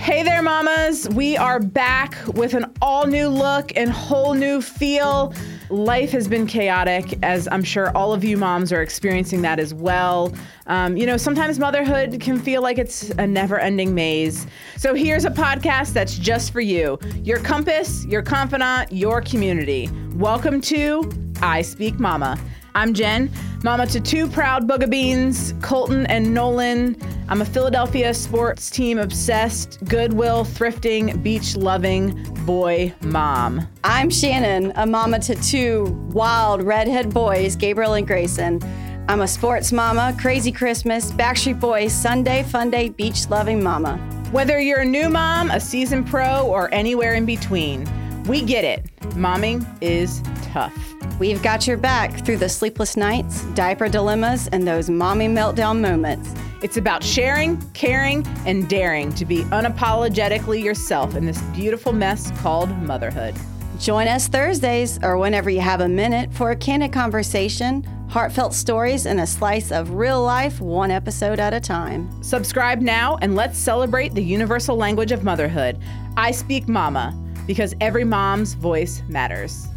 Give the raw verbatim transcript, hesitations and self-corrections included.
Hey there, mamas. We are back with an all new look and whole new feel. Life has been chaotic, as I'm sure all of you moms are experiencing that as well. Um, you know, sometimes motherhood can feel like it's a never-ending maze. So here's a podcast that's just for you, your compass, your confidant, your community. Welcome to I Speak Mama. I'm Jen, mama to two proud booga beans, Colton and Nolan. I'm a Philadelphia sports team obsessed, Goodwill thrifting, beach loving boy mom. I'm Shannon, a mama to two wild redhead boys, Gabriel and Grayson. I'm a sports mama, crazy Christmas, Backstreet Boys, Sunday fun day, beach loving mama. Whether you're a new mom, a seasoned pro, or anywhere in between, we get it. Momming is tough. We've got your back through the sleepless nights, diaper dilemmas, and those mommy meltdown moments. It's about sharing, caring, and daring to be unapologetically yourself in this beautiful mess called motherhood. Join us Thursdays or whenever you have a minute for a candid conversation, heartfelt stories, and a slice of real life, one episode at a time. Subscribe now and let's celebrate the universal language of motherhood. I Speak Mama, because every mom's voice matters.